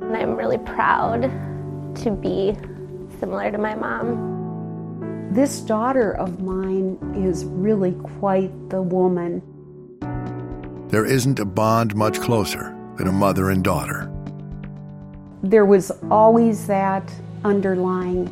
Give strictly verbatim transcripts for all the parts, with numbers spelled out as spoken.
And I'm really proud to be similar to my mom. This daughter of mine is really quite the woman. There isn't a bond much closer than a mother and daughter. There was always that underlying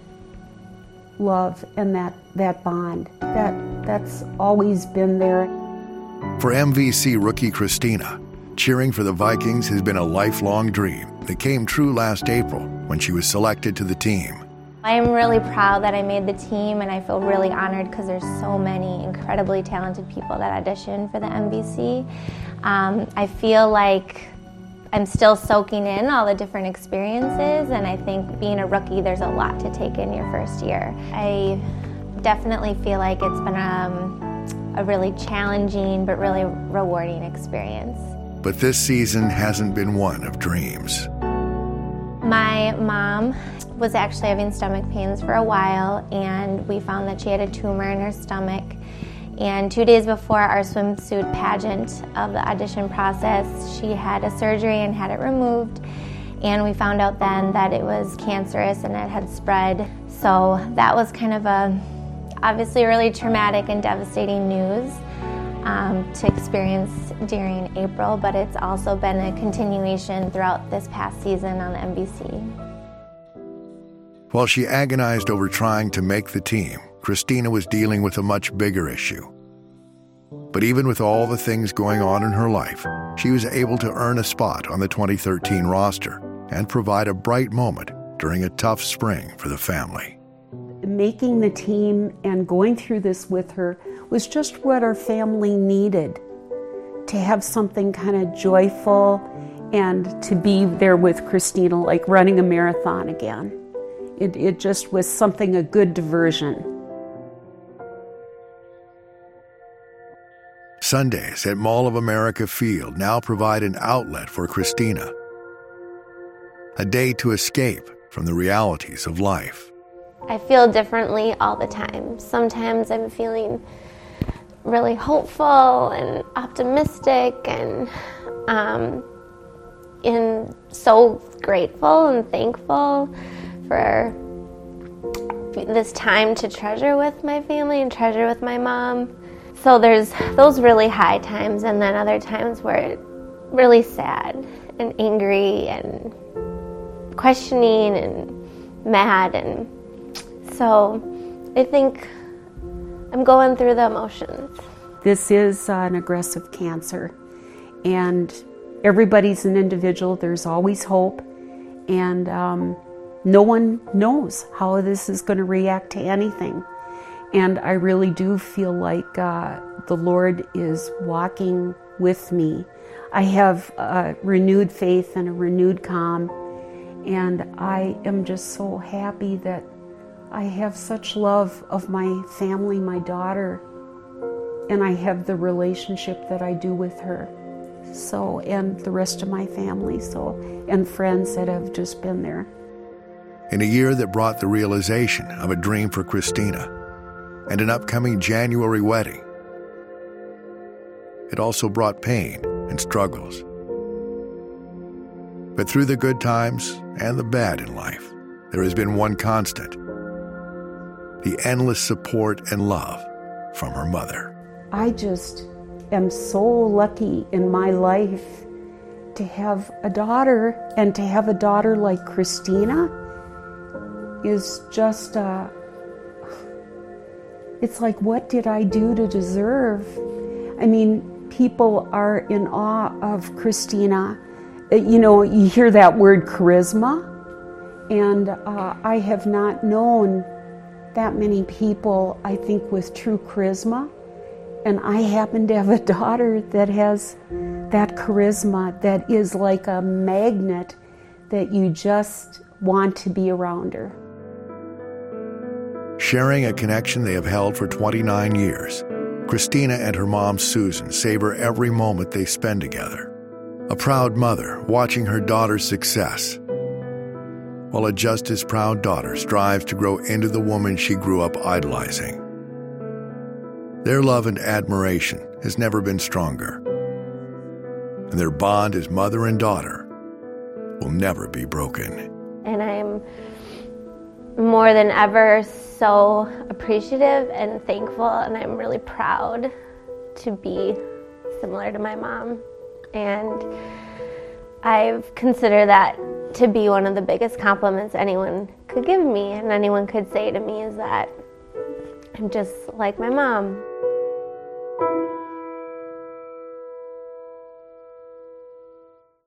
love and that, that bond. That, that's always been there. For M V C rookie Christina, cheering for the Vikings has been a lifelong dream that came true last April when she was selected to the team. I'm really proud that I made the team, and I feel really honored because there's so many incredibly talented people that audition for the M V C. Um, I feel like I'm still soaking in all the different experiences, and I think being a rookie, there's a lot to take in your first year. I definitely feel like it's been um, a really challenging but really rewarding experience. But this season hasn't been one of dreams. My mom was actually having stomach pains for a while, and we found that she had a tumor in her stomach. And two days before our swimsuit pageant of the audition process, she had a surgery and had it removed. And we found out then that it was cancerous and it had spread. So that was kind of a, obviously really traumatic and devastating news um, to experience during April, but it's also been a continuation throughout this past season on the M V C. While she agonized over trying to make the team, Christina was dealing with a much bigger issue. But even with all the things going on in her life, she was able to earn a spot on the twenty thirteen roster and provide a bright moment during a tough spring for the family. Making the team and going through this with her was just what our family needed, to have something kind of joyful and to be there with Christina, like running a marathon again. It, it just was something, a good diversion. Sundays at Mall of America Field now provide an outlet for Christina. A day to escape from the realities of life. I feel differently all the time. Sometimes I'm feeling really hopeful and optimistic and, um, and so grateful and thankful for this time to treasure with my family and treasure with my mom. So there's those really high times, and then other times where it's really sad and angry and questioning and mad. And so I think I'm going through the emotions. This is uh, an aggressive cancer, and everybody's an individual. There's always hope, and um, no one knows how this is going to react to anything. And I really do feel like uh, the Lord is walking with me. I have a renewed faith and a renewed calm, and I am just so happy that I have such love of my family, my daughter, and I have the relationship that I do with her. So, and the rest of my family, so, and friends that have just been there. In a year that brought the realization of a dream for Christina and an upcoming January wedding, it also brought pain and struggles. But through the good times and the bad in life, there has been one constant: the endless support and love from her mother. I just am so lucky in my life to have a daughter, and to have a daughter like Christina is just, uh, it's like, what did I do to deserve? I mean, people are in awe of Christina. You know, you hear that word charisma, and uh, I have not known that many people, I think, with true charisma. And I happen to have a daughter that has that charisma that is like a magnet that you just want to be around her. Sharing a connection they have held for twenty-nine years, Christina and her mom Susan savor every moment they spend together. A proud mother watching her daughter's success, while a just as proud daughter strives to grow into the woman she grew up idolizing. Their love and admiration has never been stronger, and their bond as mother and daughter will never be broken. And I'm more than ever so appreciative and thankful, and I'm really proud to be similar to my mom. And I've considered that to be one of the biggest compliments anyone could give me and anyone could say to me, is that I'm just like my mom.